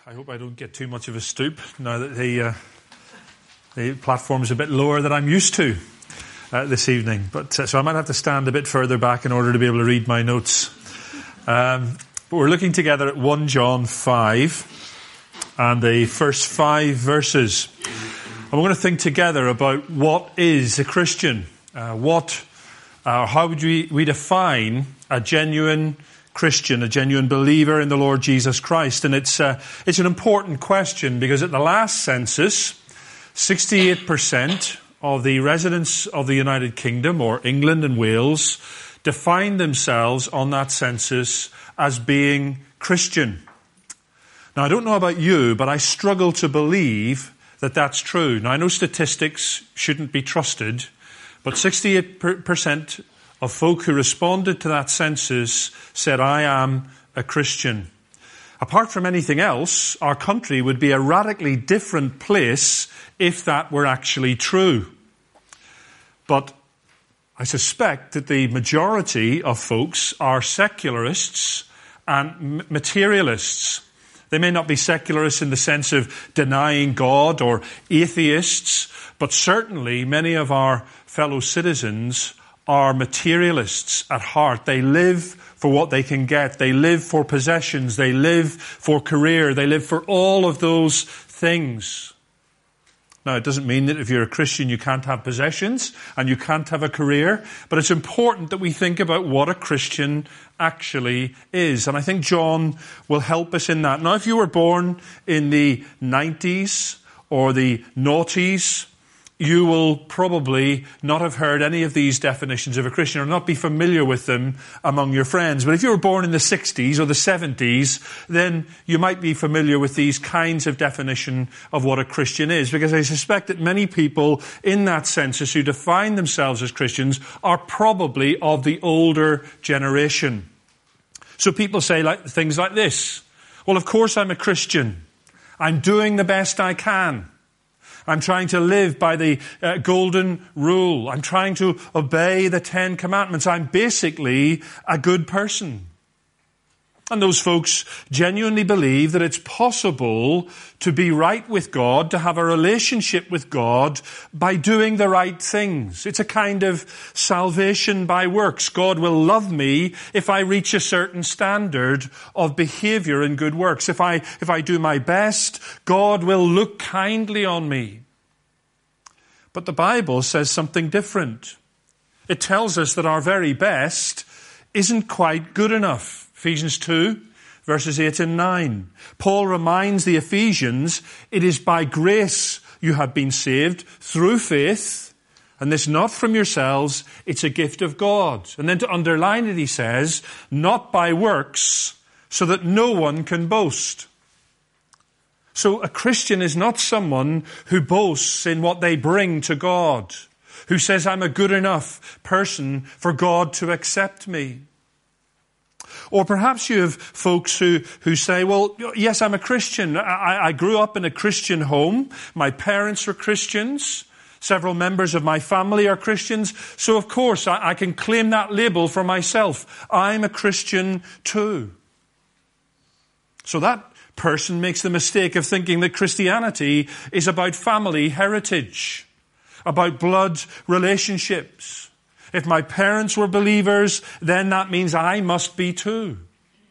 I hope I don't get too much of a stoop now that the platform is a bit lower than I'm used to this evening. But so I might have to stand a bit further back in order to be able to read my notes. But we're looking together at 1 John 5 and the first 5 verses. And we're going to think together about what is a Christian. How would we define a genuine Christian, a genuine believer in the Lord Jesus Christ? And it's an important question because at the last census, 68% of the residents of the United Kingdom, or England and Wales, defined themselves on that census as being Christian. Now, I don't know about you, but I struggle to believe that that's true. Now, I know statistics shouldn't be trusted, but 68% of folk who responded to that census said, I am a Christian. Apart from anything else, our country would be a radically different place if that were actually true. But I suspect that the majority of folks are secularists and materialists. They may not be secularists in the sense of denying God or atheists, but certainly many of our fellow citizens are materialists at heart. They live for what they can get. They live for possessions. They live for career. They live for all of those things. Now, it doesn't mean that if you're a Christian you can't have possessions and you can't have a career, but it's important that we think about what a Christian actually is. And I think John will help us in that. Now, if you were born in the 90s or the noughties, you will probably not have heard any of these definitions of a Christian or not be familiar with them among your friends. But if you were born in the 60s or the 70s, then you might be familiar with these kinds of definition of what a Christian is. Because I suspect that many people in that census who define themselves as Christians are probably of the older generation. So people say things like this. Well, of course I'm a Christian. I'm doing the best I can. I'm trying to live by the golden rule. I'm trying to obey the 10 commandments. I'm basically a good person. And those folks genuinely believe that it's possible to be right with God, to have a relationship with God by doing the right things. It's a kind of salvation by works. God will love me if I reach a certain standard of behavior and good works. If I do my best, God will look kindly on me. But the Bible says something different. It tells us that our very best isn't quite good enough. Ephesians 2, verses 8 and 9. Paul reminds the Ephesians, it is by grace you have been saved through faith, and this not from yourselves, it's a gift of God. And then to underline it, he says, not by works, so that no one can boast. So a Christian is not someone who boasts in what they bring to God, who says, I'm a good enough person for God to accept me. Or perhaps you have folks who say, well, yes, I'm a Christian. I grew up in a Christian home. My parents were Christians. Several members of my family are Christians. So, of course, I can claim that label for myself. I'm a Christian too. So that person makes the mistake of thinking that Christianity is about family heritage, about blood relationships. If my parents were believers, then that means I must be too.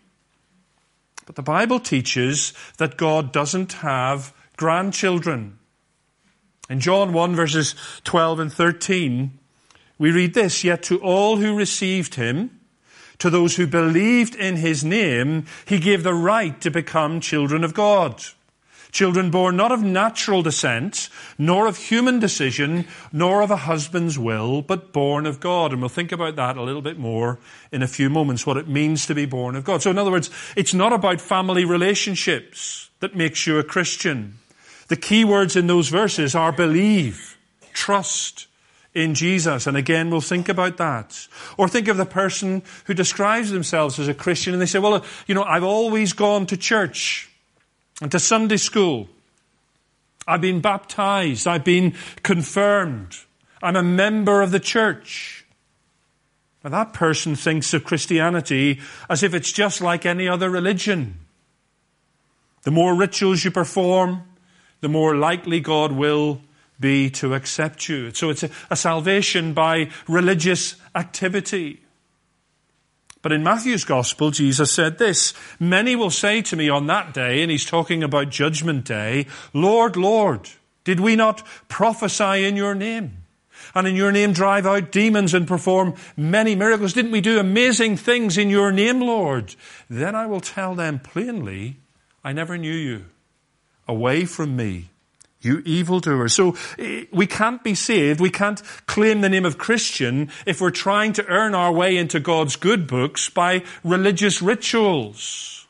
But the Bible teaches that God doesn't have grandchildren. In John 1, verses 12 and 13, we read this, yet to all who received him, to those who believed in his name, he gave the right to become children of God. Children born not of natural descent, nor of human decision, nor of a husband's will, but born of God. And we'll think about that a little bit more in a few moments, what it means to be born of God. So in other words, it's not about family relationships that makes you a Christian. The key words in those verses are believe, trust in Jesus. And again, we'll think about that. Or think of the person who describes themselves as a Christian and they say, well, I've always gone to church and to Sunday school. I've been baptized. I've been confirmed. I'm a member of the church. Now that person thinks of Christianity as if it's just like any other religion. The more rituals you perform, the more likely God will be to accept you. So it's a salvation by religious activity. But in Matthew's Gospel, Jesus said this, "Many will say to me on that day," and he's talking about Judgment Day, "Lord, Lord, did we not prophesy in your name? And in your name drive out demons and perform many miracles? Didn't we do amazing things in your name, Lord?" Then I will tell them plainly, "I never knew you. Away from me, you evildoers." So we can't be saved. We can't claim the name of Christian if we're trying to earn our way into God's good books by religious rituals.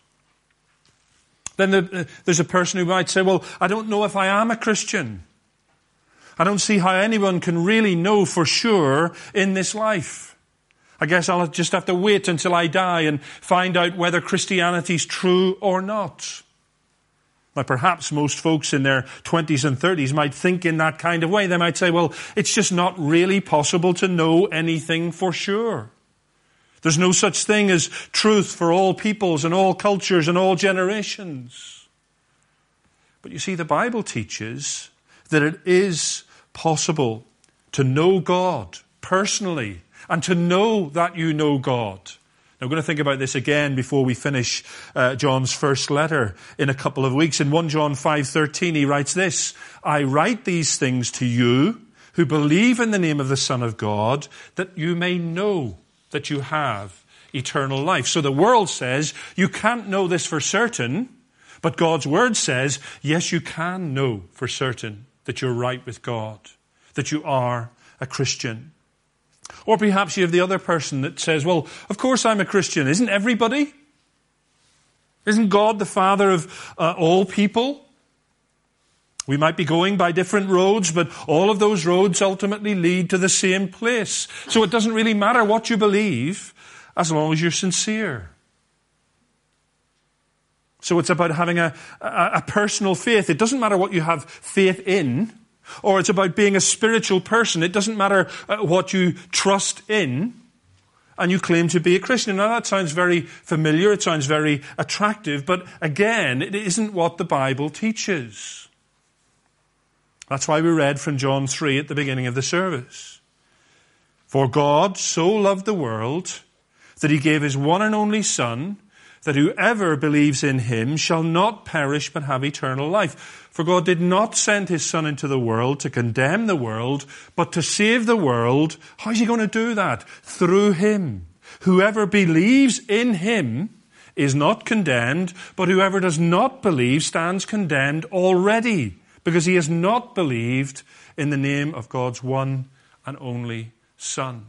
Then there's a person who might say, "Well, I don't know if I am a Christian. I don't see how anyone can really know for sure in this life. I guess I'll just have to wait until I die and find out whether Christianity's true or not." Now, perhaps most folks in their 20s and 30s might think in that kind of way. They might say, well, it's just not really possible to know anything for sure. There's no such thing as truth for all peoples and all cultures and all generations. But you see, the Bible teaches that it is possible to know God personally and to know that you know God. Now, we're going to think about this again before we finish John's first letter in a couple of weeks. In 1 John 5:13, he writes this, "I write these things to you who believe in the name of the Son of God, that you may know that you have eternal life." So the world says you can't know this for certain, but God's word says, yes, you can know for certain that you're right with God, that you are a Christian. Or perhaps you have the other person that says, well, of course I'm a Christian. Isn't everybody? Isn't God the Father of all people? We might be going by different roads, but all of those roads ultimately lead to the same place. So it doesn't really matter what you believe as long as you're sincere. So it's about having a personal faith. It doesn't matter what you have faith in, or it's about being a spiritual person. It doesn't matter what you trust in, and you claim to be a Christian. Now that sounds very familiar, it sounds very attractive, but again, it isn't what the Bible teaches. That's why we read from John 3 at the beginning of the service. "For God so loved the world that he gave his one and only Son, that whoever believes in him shall not perish but have eternal life. For God did not send his Son into the world to condemn the world, but to save the world." How's he going to do that? "Through him. Whoever believes in him is not condemned, but whoever does not believe stands condemned already, because he has not believed in the name of God's one and only Son."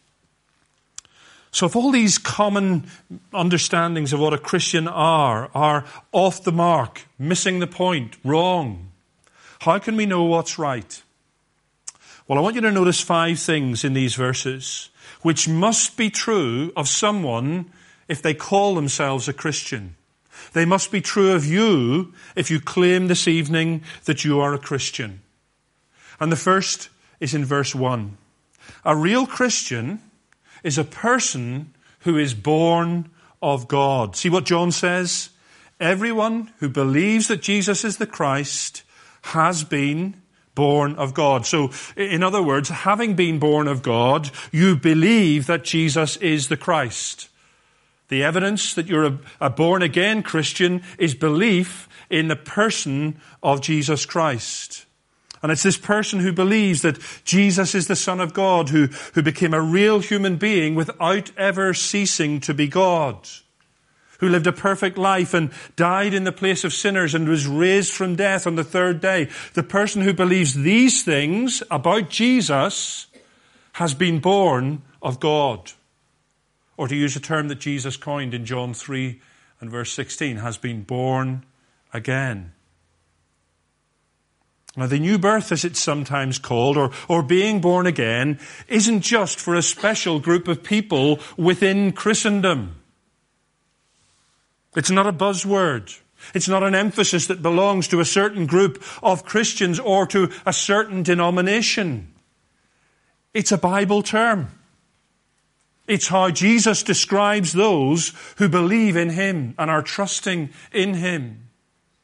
So if all these common understandings of what a Christian are off the mark, missing the point, wrong, how can we know what's right? Well, I want you to notice 5 things in these verses which must be true of someone if they call themselves a Christian. They must be true of you if you claim this evening that you are a Christian. And the first is in verse 1. A real Christian is a person who is born of God. See what John says? Everyone who believes that Jesus is the Christ has been born of God. So, in other words, having been born of God, you believe that Jesus is the Christ. The evidence that you're a born-again Christian is belief in the person of Jesus Christ. And it's this person who believes that Jesus is the Son of God, who became a real human being without ever ceasing to be God, who lived a perfect life and died in the place of sinners and was raised from death on the 3rd day. The person who believes these things about Jesus has been born of God. Or to use a term that Jesus coined in John 3 and verse 16, has been born again. Now, the new birth, as it's sometimes called, or being born again, isn't just for a special group of people within Christendom. It's not a buzzword. It's not an emphasis that belongs to a certain group of Christians or to a certain denomination. It's a Bible term. It's how Jesus describes those who believe in him and are trusting in him.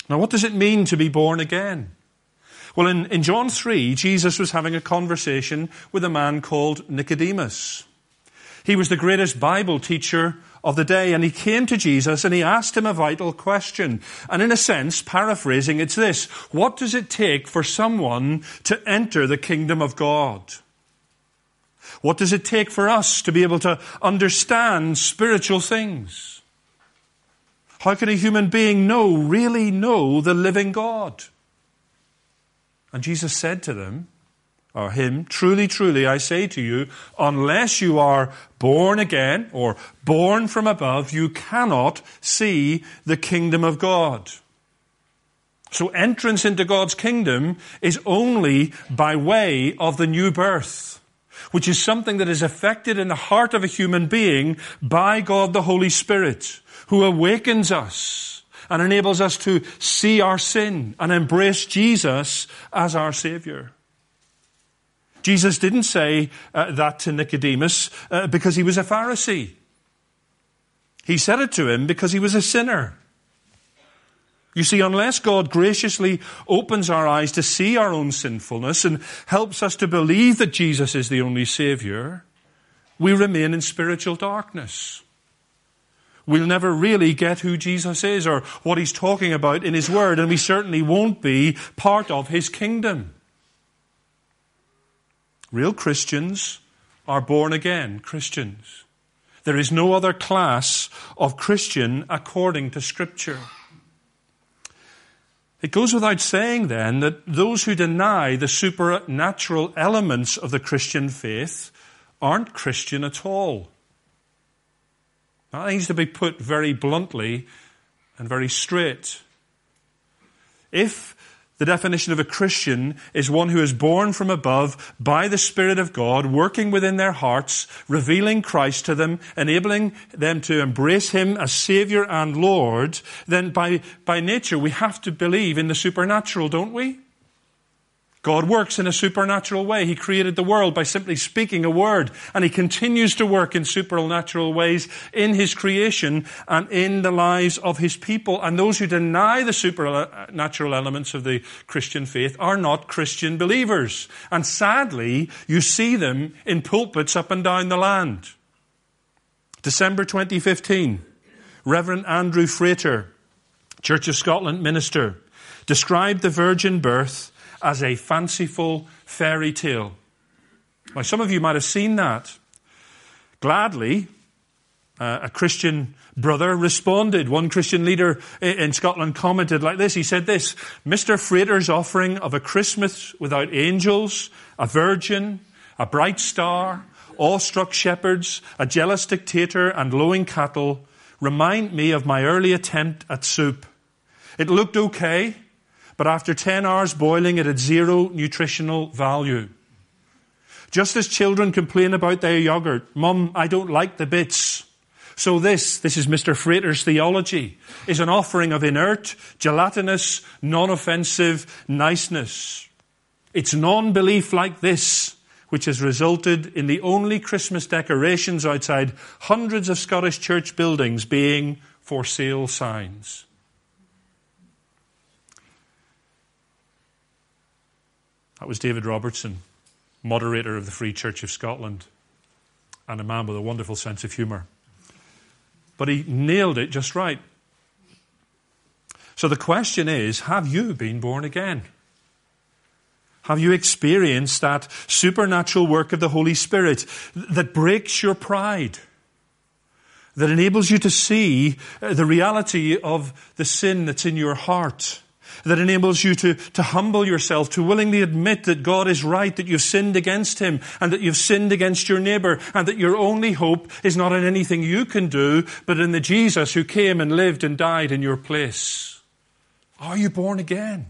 Now, what does it mean to be born again? Well, in John 3, Jesus was having a conversation with a man called Nicodemus. He was the greatest Bible teacher of the day, and he came to Jesus and he asked him a vital question. And in a sense, paraphrasing, it's this: what does it take for someone to enter the kingdom of God? What does it take for us to be able to understand spiritual things? How can a human being really know the living God? And Jesus said to them, or him, truly, truly, I say to you, unless you are born again or born from above, you cannot see the kingdom of God. So entrance into God's kingdom is only by way of the new birth, which is something that is effected in the heart of a human being by God the Holy Spirit, who awakens us and enables us to see our sin and embrace Jesus as our Savior. Jesus didn't say that to Nicodemus because he was a Pharisee. He said it to him because he was a sinner. You see, unless God graciously opens our eyes to see our own sinfulness and helps us to believe that Jesus is the only Savior, we remain in spiritual darkness. We'll never really get who Jesus is or what he's talking about in his word, and we certainly won't be part of his kingdom. Real Christians are born again Christians. There is no other class of Christian according to Scripture. It goes without saying then that those who deny the supernatural elements of the Christian faith aren't Christian at all. That needs to be put very bluntly and very straight. If the definition of a Christian is one who is born from above by the Spirit of God, working within their hearts, revealing Christ to them, enabling them to embrace him as Savior and Lord, then by nature we have to believe in the supernatural, don't we? God works in a supernatural way. He created the world by simply speaking a word, and he continues to work in supernatural ways in his creation and in the lives of his people. And those who deny the supernatural elements of the Christian faith are not Christian believers. And sadly, you see them in pulpits up and down the land. December 2015, Reverend Andrew Frater, Church of Scotland minister, described the virgin birth as a fanciful fairy tale. Now, some of you might have seen that. Gladly, a Christian brother responded. One Christian leader in Scotland commented like this. He said this: Mr. Frater's offering of a Christmas without angels, a virgin, a bright star, awestruck shepherds, a jealous dictator, and lowing cattle remind me of my early attempt at soup. It looked okay, but after 10 hours boiling, it had zero nutritional value. Just as children complain about their yogurt, Mum, I don't like the bits. So this is Mr. Frater's theology, is an offering of inert, gelatinous, non-offensive niceness. It's non-belief like this which has resulted in the only Christmas decorations outside hundreds of Scottish church buildings being for sale signs. That was David Robertson, moderator of the Free Church of Scotland, and a man with a wonderful sense of humour. But he nailed it just right. So the question is, have you been born again? Have you experienced that supernatural work of the Holy Spirit that breaks your pride, that enables you to see the reality of the sin that's in your heart, that enables you to humble yourself, to willingly admit that God is right, that you've sinned against him, and that you've sinned against your neighbour, and that your only hope is not in anything you can do, but in the Jesus who came and lived and died in your place? Are you born again?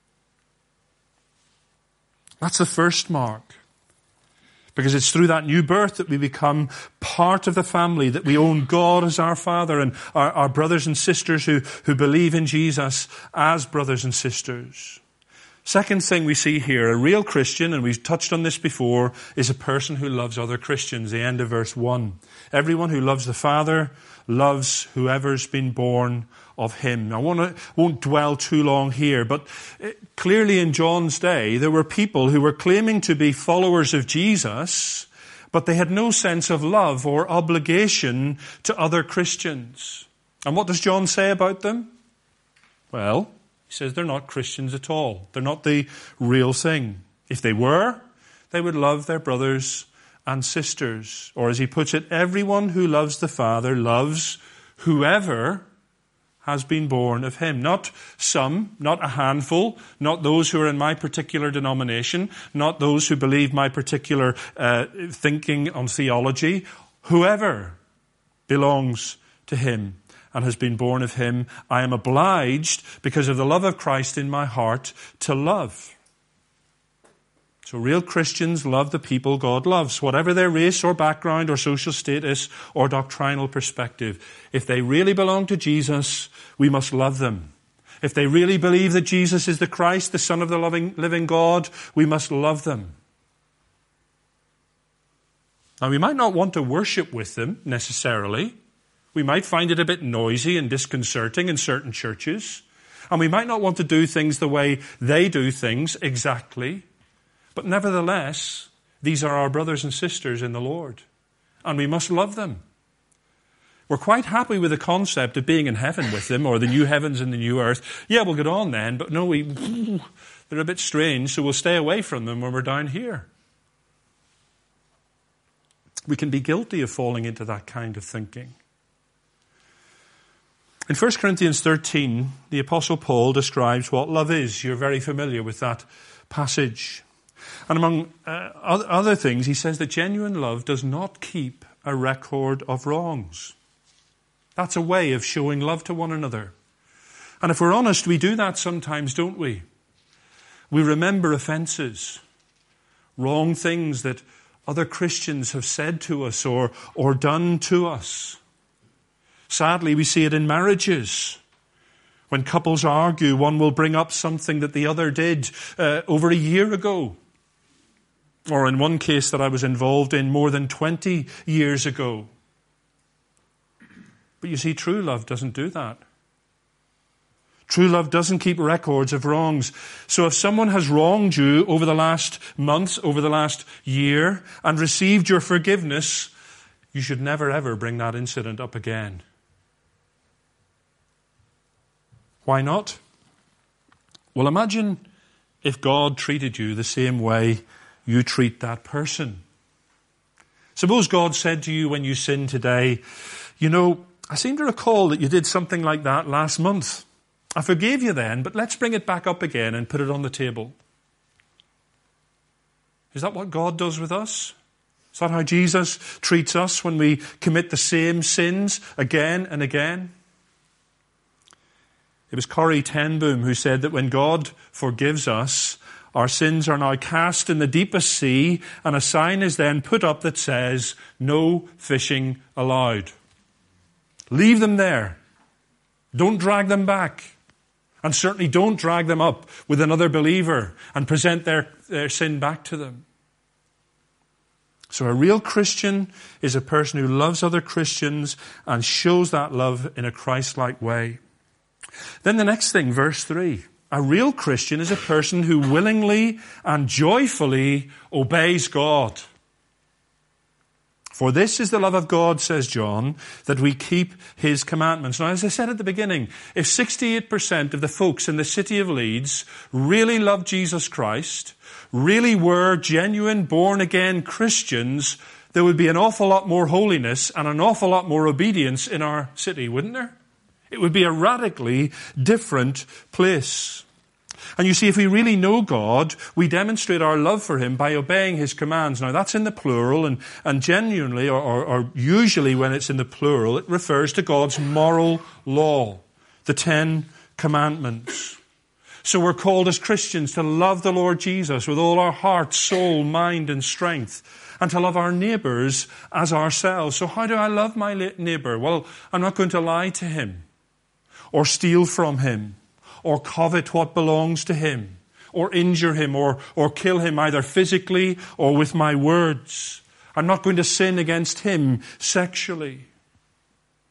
That's the first mark. Because it's through that new birth that we become part of the family, that we own God as our Father and our brothers and sisters who believe in Jesus as brothers and sisters. Second thing we see here, a real Christian, and we've touched on this before, is a person who loves other Christians. The end of verse 1. Everyone who loves the Father loves whoever's been born of him. I won't dwell too long here, but clearly in John's day, there were people who were claiming to be followers of Jesus, but they had no sense of love or obligation to other Christians. And what does John say about them? Well, he says they're not Christians at all. They're not the real thing. If they were, they would love their brothers and sisters. Or as he puts it, everyone who loves the Father loves whoever has been born of him. Not some, not a handful, not those who are in my particular denomination, not those who believe my particular thinking on theology. Whoever belongs to him and has been born of him, I am obliged, because of the love of Christ in my heart, to love. So real Christians love the people God loves, whatever their race or background or social status or doctrinal perspective. If they really belong to Jesus, we must love them. If they really believe that Jesus is the Christ, the Son of the living God, we must love them. Now, we might not want to worship with them necessarily. We might find it a bit noisy and disconcerting in certain churches. And we might not want to do things the way they do things exactly. But nevertheless, these are our brothers and sisters in the Lord. And we must love them. We're quite happy with the concept of being in heaven with them, or the new heavens and the new earth. Yeah, we'll get on then, but no, they're a bit strange, so we'll stay away from them when we're down here. We can be guilty of falling into that kind of thinking. In 1 Corinthians 13, the Apostle Paul describes what love is. You're very familiar with that passage. And among other things, he says that genuine love does not keep a record of wrongs. That's a way of showing love to one another. And if we're honest, we do that sometimes, don't we? We remember offenses, wrong things that other Christians have said to us or done to us. Sadly, we see it in marriages. When couples argue, one will bring up something that the other did over a year ago. Or in one case that I was involved in more than 20 years ago. But you see, true love doesn't do that. True love doesn't keep records of wrongs. So if someone has wronged you over the last month, over the last year, and received your forgiveness, you should never ever bring that incident up again. Why not? Well, imagine if God treated you the same way you treat that person. Suppose God said to you when you sinned today, you know, I seem to recall that you did something like that last month. I forgave you then, but let's bring it back up again and put it on the table. Is that what God does with us? Is that how Jesus treats us when we commit the same sins again and again? It was Corrie ten Boom who said that when God forgives us, our sins are now cast in the deepest sea, and a sign is then put up that says, "No fishing allowed." Leave them there. Don't drag them back. And certainly don't drag them up with another believer and present their sin back to them. So a real Christian is a person who loves other Christians and shows that love in a Christ-like way. Then the next thing, verse 3. A real Christian is a person who willingly and joyfully obeys God. For this is the love of God, says John, that we keep his commandments. Now, as I said at the beginning, if 68% of the folks in the city of Leeds really loved Jesus Christ, really were genuine born-again Christians, there would be an awful lot more holiness and an awful lot more obedience in our city, wouldn't there? It would be a radically different place. And you see, if we really know God, we demonstrate our love for him by obeying his commands. Now, that's in the plural, and genuinely, or usually when it's in the plural, it refers to God's moral law, the 10 Commandments. So we're called as Christians to love the Lord Jesus with all our heart, soul, mind, and strength, and to love our neighbours as ourselves. So how do I love my neighbour? Well, I'm not going to lie to him, or steal from him, or covet what belongs to him, or injure him, or kill him either physically or with my words. I'm not going to sin against him sexually.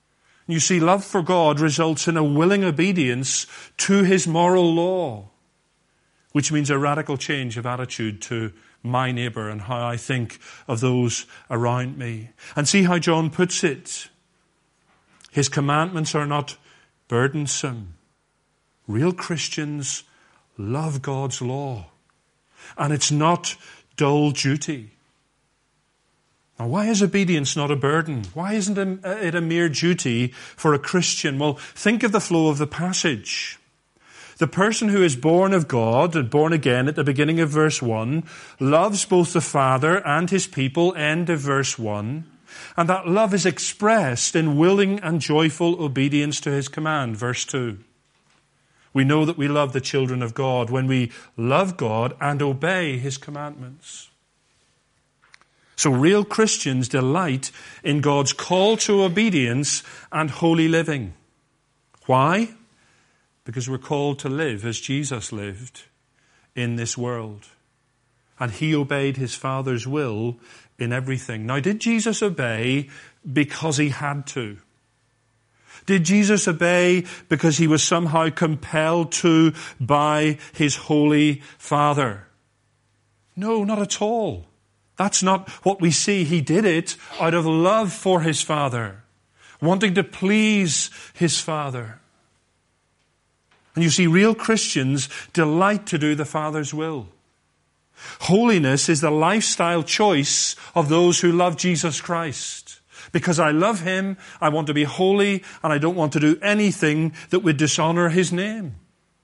You see, love for God results in a willing obedience to his moral law, which means a radical change of attitude to my neighbour and how I think of those around me. And see how John puts it. His commandments are not burdensome. Real Christians love God's law. And it's not dull duty. Now, why is obedience not a burden? Why isn't it a mere duty for a Christian? Well, think of the flow of the passage. The person who is born of God and born again at the beginning of verse 1 loves both the Father and his people, end of verse 1. And that love is expressed in willing and joyful obedience to his command, verse 2. We know that we love the children of God when we love God and obey his commandments. So real Christians delight in God's call to obedience and holy living. Why? Because we're called to live as Jesus lived in this world. And he obeyed his Father's will in everything. Now, did Jesus obey because he had to? Did Jesus obey because he was somehow compelled to by his holy Father? No, not at all. That's not what we see. He did it out of love for his Father, wanting to please his Father. And you see, real Christians delight to do the Father's will. Holiness is the lifestyle choice of those who love Jesus Christ. Because I love him, I want to be holy, and I don't want to do anything that would dishonor his name.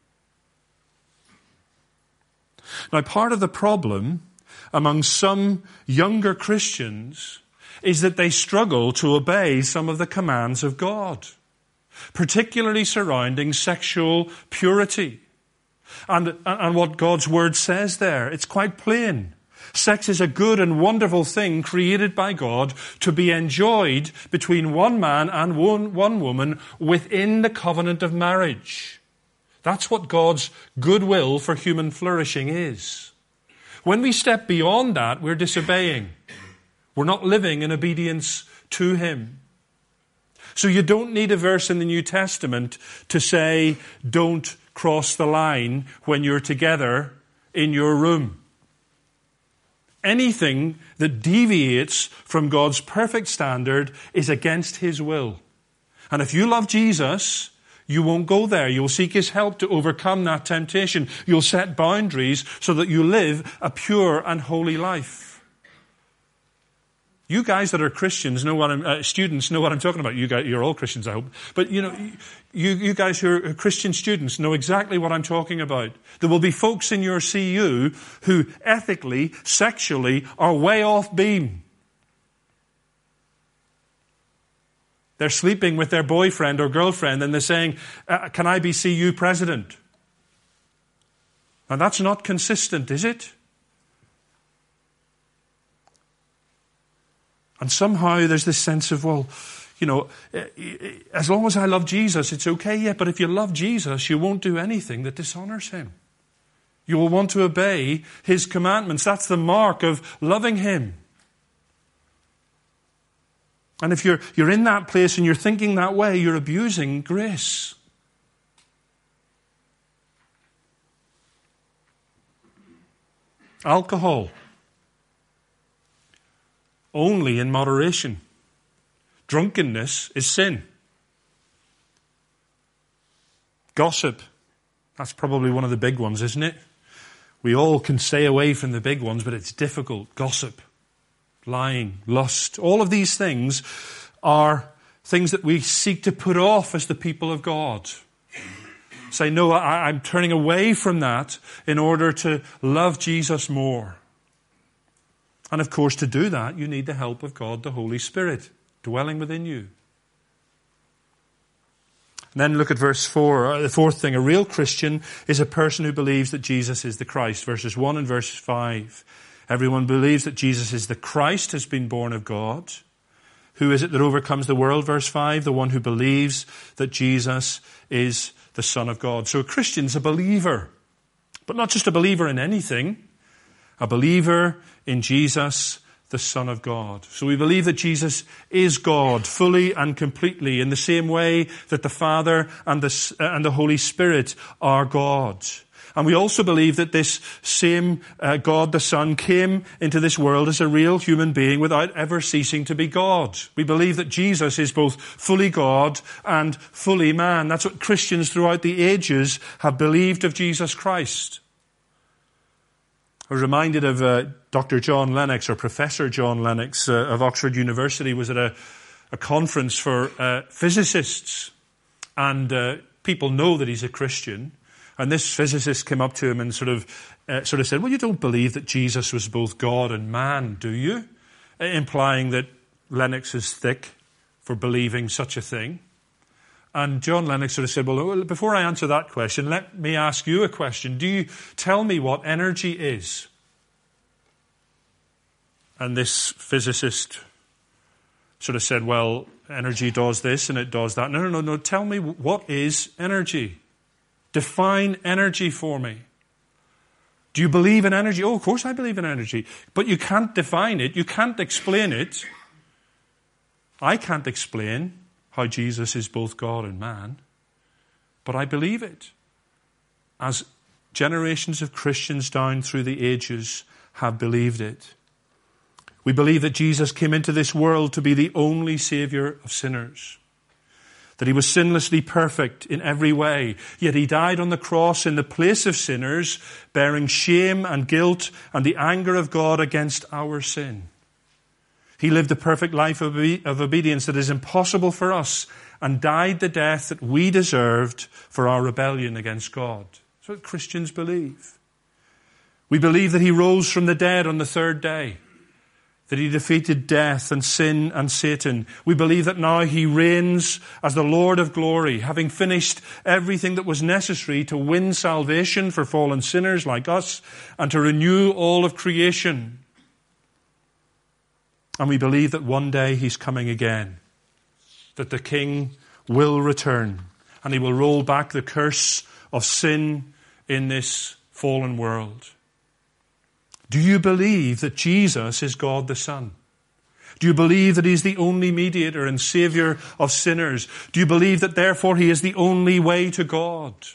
Now, part of the problem among some younger Christians is that they struggle to obey some of the commands of God, particularly surrounding sexual purity. And what God's word says there, it's quite plain. Sex is a good and wonderful thing created by God to be enjoyed between one man and one woman within the covenant of marriage. That's what God's goodwill for human flourishing is. When we step beyond that, we're disobeying. We're not living in obedience to him. So you don't need a verse in the New Testament to say, don't cross the line when you're together in your room. Anything that deviates from God's perfect standard is against his will. And if you love Jesus, you won't go there. You'll seek his help to overcome that temptation. You'll set boundaries so that you live a pure and holy life. You guys that are Christians know what students know what I'm talking about. You guys, you're all Christians, I hope. But you guys who are Christian students know exactly what I'm talking about. There will be folks in your CU who ethically, sexually are way off beam. They're sleeping with their boyfriend or girlfriend and they're saying, can I be CU president? Now that's not consistent, is it? And somehow there's this sense of, well, as long as I love Jesus, it's okay. Yeah, but if you love Jesus, you won't do anything that dishonors him. You will want to obey his commandments. That's the mark of loving him. And if you're in that place and you're thinking that way, you're abusing grace. Alcohol. Only in moderation. Drunkenness is sin. Gossip. That's probably one of the big ones, isn't it? We all can stay away from the big ones, but it's difficult. Gossip, lying, lust. All of these things are things that we seek to put off as the people of God. Say, no, I'm turning away from that in order to love Jesus more. And of course, to do that, you need the help of God, the Holy Spirit, dwelling within you. And then look at verse 4. The fourth thing, a real Christian is a person who believes that Jesus is the Christ. Verses 1 and verse 5. Everyone believes that Jesus is the Christ, has been born of God. Who is it that overcomes the world? Verse 5. The one who believes that Jesus is the Son of God. So a Christian's a believer. But not just a believer in anything. A believer in Jesus, the Son of God. So we believe that Jesus is God, fully and completely, in the same way that the Father and the Holy Spirit are God. And we also believe that this same God, the Son, came into this world as a real human being without ever ceasing to be God. We believe that Jesus is both fully God and fully man. That's what Christians throughout the ages have believed of Jesus Christ. I was reminded of Dr. John Lennox, or Professor John Lennox of Oxford University, was at a conference for physicists. And people know that he's a Christian. And this physicist came up to him and sort of said, well, you don't believe that Jesus was both God and man, do you? Implying that Lennox is thick for believing such a thing. And John Lennox sort of said, well, before I answer that question, let me ask you a question. Do you tell me what energy is? And this physicist sort of said, well, energy does this and it does that. No. Tell me, what is energy? Define energy for me. Do you believe in energy? Oh, of course I believe in energy. But you can't define it. You can't explain it. I can't explain how Jesus is both God and man. But I believe it. As generations of Christians down through the ages have believed it. We believe that Jesus came into this world to be the only Saviour of sinners. That he was sinlessly perfect in every way, yet he died on the cross in the place of sinners, bearing shame and guilt and the anger of God against our sin. He lived a perfect life of obedience that is impossible for us and died the death that we deserved for our rebellion against God. That's what Christians believe. We believe that he rose from the dead on the third day. That he defeated death and sin and Satan. We believe that now he reigns as the Lord of glory, having finished everything that was necessary to win salvation for fallen sinners like us and to renew all of creation. And we believe that one day he's coming again, that the King will return and he will roll back the curse of sin in this fallen world. Do you believe that Jesus is God the Son? Do you believe that he's the only mediator and Saviour of sinners? Do you believe that therefore he is the only way to God? Do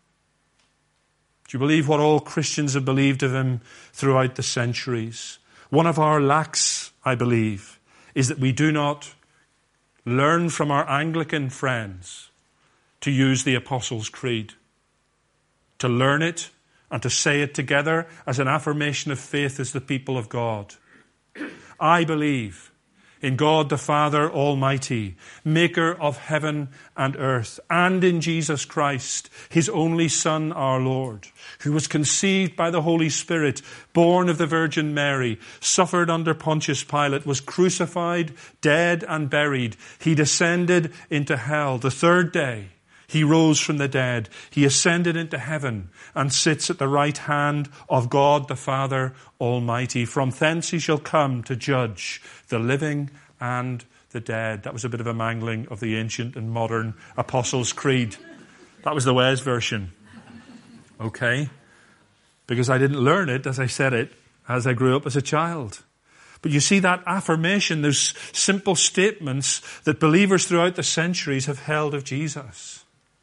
you believe what all Christians have believed of him throughout the centuries? One of our lacks, I believe, is that we do not learn from our Anglican friends to use the Apostles' Creed. To learn it and to say it together as an affirmation of faith as the people of God. I believe in God the Father Almighty, maker of heaven and earth, and in Jesus Christ, his only Son, our Lord, who was conceived by the Holy Spirit, born of the Virgin Mary, suffered under Pontius Pilate, was crucified, dead and buried. He descended into hell. The third day, he rose from the dead. He ascended into heaven and sits at the right hand of God the Father Almighty. From thence he shall come to judge the living and the dead. That was a bit of a mangling of the ancient and modern Apostles' Creed. That was the Wes version. Okay? Because I didn't learn it as I said it as I grew up as a child. But you see that affirmation, those simple statements that believers throughout the centuries have held of Jesus.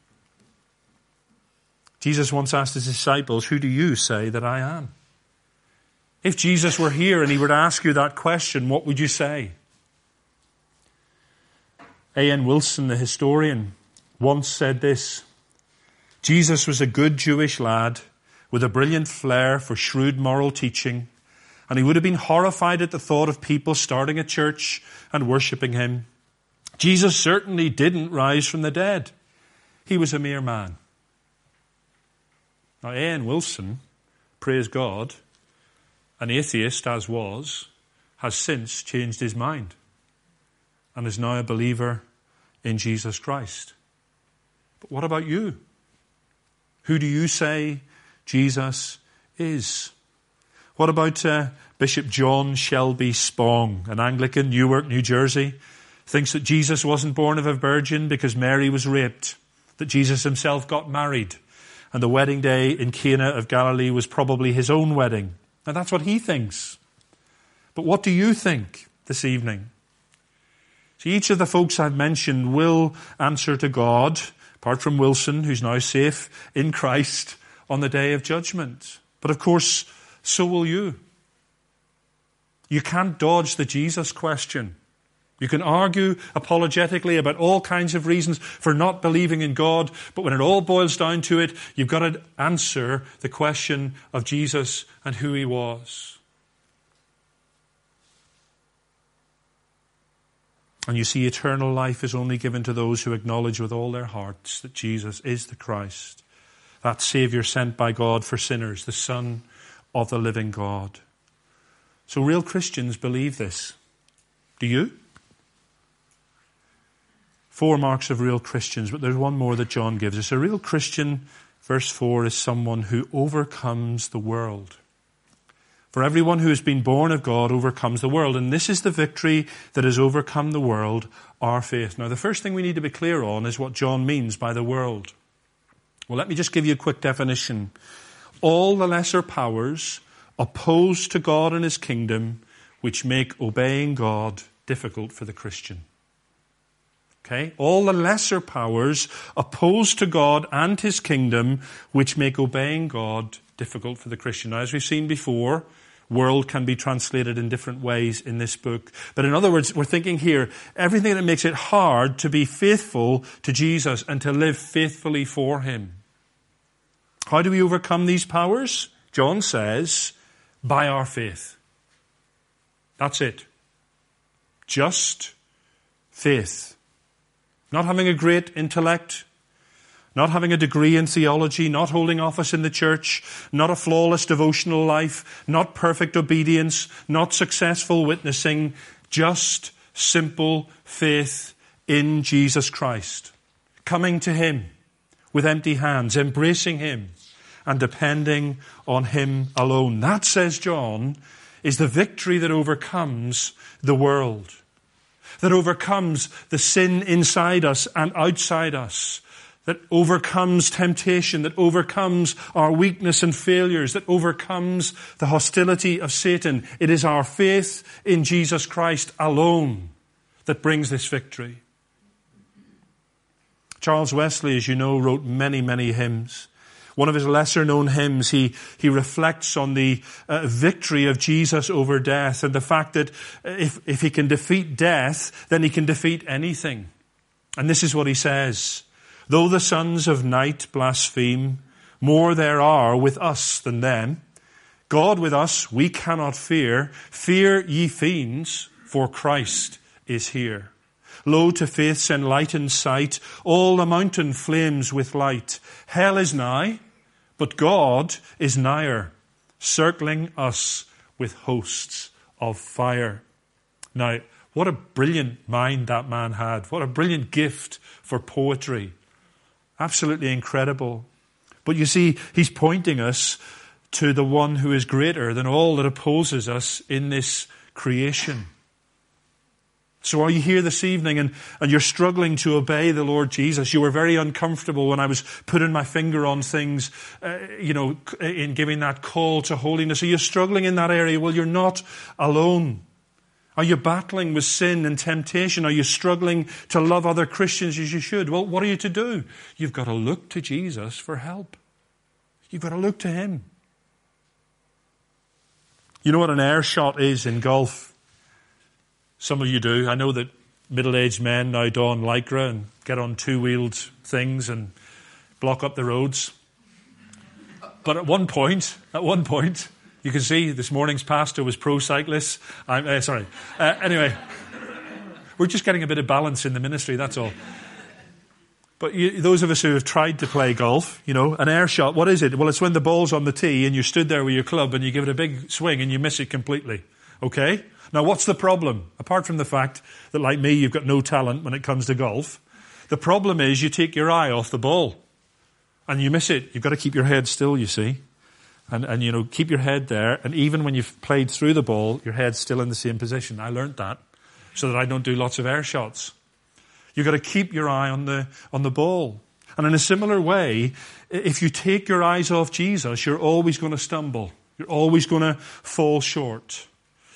Jesus once asked his disciples, who do you say that I am? If Jesus were here and he were to ask you that question, what would you say? A.N. Wilson, the historian, once said this: Jesus was a good Jewish lad with a brilliant flair for shrewd moral teaching, and he would have been horrified at the thought of people starting a church and worshipping him. Jesus certainly didn't rise from the dead. He was a mere man. Now, A.N. Wilson, praise God, an atheist as was, has since changed his mind and is now a believer in Jesus Christ. But what about you? Who do you say Jesus is? What about Bishop John Shelby Spong, an Anglican, Newark, New Jersey, thinks that Jesus wasn't born of a virgin because Mary was raped, that Jesus himself got married, and the wedding day in Cana of Galilee was probably his own wedding. Now that's what he thinks. But what do you think this evening? See, each of the folks I've mentioned will answer to God, apart from Wilson, who's now safe in Christ on the day of judgment. But of course, so will you. You can't dodge the Jesus question. You can argue apologetically about all kinds of reasons for not believing in God, but when it all boils down to it, you've got to answer the question of Jesus and who he was. And you see, eternal life is only given to those who acknowledge with all their hearts that Jesus is the Christ, that Saviour sent by God for sinners, the Son of the living God. So real Christians believe this. Do you? 4 marks of real Christians, but there's one more that John gives us. A real Christian, verse 4, is someone who overcomes the world. For everyone who has been born of God overcomes the world. And this is the victory that has overcome the world, our faith. Now, the first thing we need to be clear on is what John means by the world. Well, let me just give you a quick definition. All the lesser powers opposed to God and his kingdom, which make obeying God difficult for the Christian. Okay? All the lesser powers opposed to God and his kingdom, which make obeying God difficult for the Christian. Now, as we've seen before, world can be translated in different ways in this book. But in other words, we're thinking here, everything that makes it hard to be faithful to Jesus and to live faithfully for him. How do we overcome these powers? John says, by our faith. That's it. Just faith. Not having a great intellect, not having a degree in theology, not holding office in the church, not a flawless devotional life, not perfect obedience, not successful witnessing, just simple faith in Jesus Christ. Coming to him with empty hands, embracing him and depending on him alone. That, says John, is the victory that overcomes the world, that overcomes the sin inside us and outside us, that overcomes temptation, that overcomes our weakness and failures, that overcomes the hostility of Satan. It is our faith in Jesus Christ alone that brings this victory. Charles Wesley, as you know, wrote many, many hymns. One of his lesser-known hymns, he reflects on the victory of Jesus over death and the fact that if he can defeat death, then he can defeat anything. And this is what he says: though the sons of night blaspheme, more there are with us than them. God with us we cannot fear. Fear, ye fiends, for Christ is here. Lo, to faith's enlightened sight, all the mountain flames with light. Hell is nigh, but God is nigher, circling us with hosts of fire. Now, what a brilliant mind that man had. What a brilliant gift for poetry. Absolutely incredible. But you see, he's pointing us to the one who is greater than all that opposes us in this creation. So are you here this evening and you're struggling to obey the Lord Jesus? You were very uncomfortable when I was putting my finger on things, in giving that call to holiness. Are you struggling in that area? Well, you're not alone. Are you battling with sin and temptation? Are you struggling to love other Christians as you should? Well, what are you to do? You've got to look to Jesus for help. You've got to look to him. You know what an air shot is in golf? Some of you do. I know that middle-aged men now don lycra and get on two-wheeled things and block up the roads. But at one point, you can see this morning's pastor was pro-cyclist. Anyway, we're just getting a bit of balance in the ministry, that's all. But those of us who have tried to play golf, an air shot, what is it? Well, it's when the ball's on the tee and you stood there with your club and you give it a big swing and you miss it completely. Okay? Now, what's the problem? Apart from the fact that, like me, you've got no talent when it comes to golf, the problem is you take your eye off the ball and you miss it. You've got to keep your head still, you see. And keep your head there. And even when you've played through the ball, your head's still in the same position. I learnt that so that I don't do lots of air shots. You've got to keep your eye on the ball. And in a similar way, if you take your eyes off Jesus, you're always going to stumble. You're always going to fall short.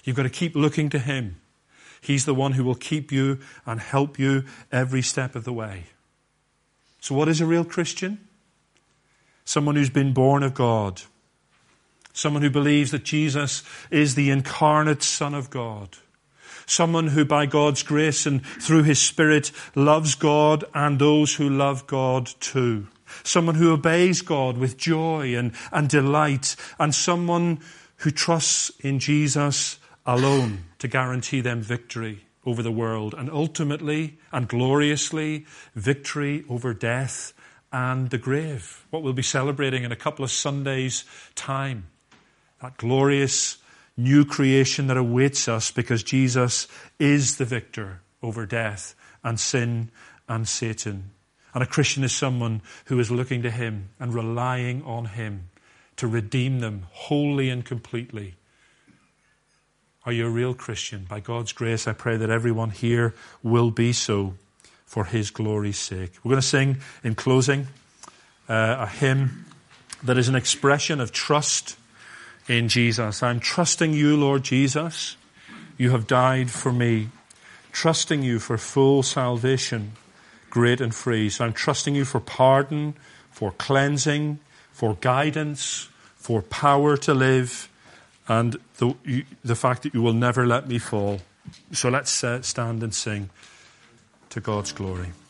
You've got to keep looking to him. He's the one who will keep you and help you every step of the way. So what is a real Christian? Someone who's been born of God. Someone who believes that Jesus is the incarnate Son of God. Someone who by God's grace and through his Spirit loves God and those who love God too. Someone who obeys God with joy and delight. And someone who trusts in Jesus alone to guarantee them victory over the world. And ultimately and gloriously, victory over death and the grave. What we'll be celebrating in a couple of Sundays' time. That glorious new creation that awaits us because Jesus is the victor over death and sin and Satan. And a Christian is someone who is looking to him and relying on him to redeem them wholly and completely. Are you a real Christian? By God's grace, I pray that everyone here will be so for his glory's sake. We're going to sing in closing a hymn that is an expression of trust in Jesus. I'm trusting you, Lord Jesus. You have died for me. Trusting you for full salvation, great and free. So I'm trusting you for pardon, for cleansing, for guidance, for power to live, and the fact that you will never let me fall. So let's stand and sing to God's glory.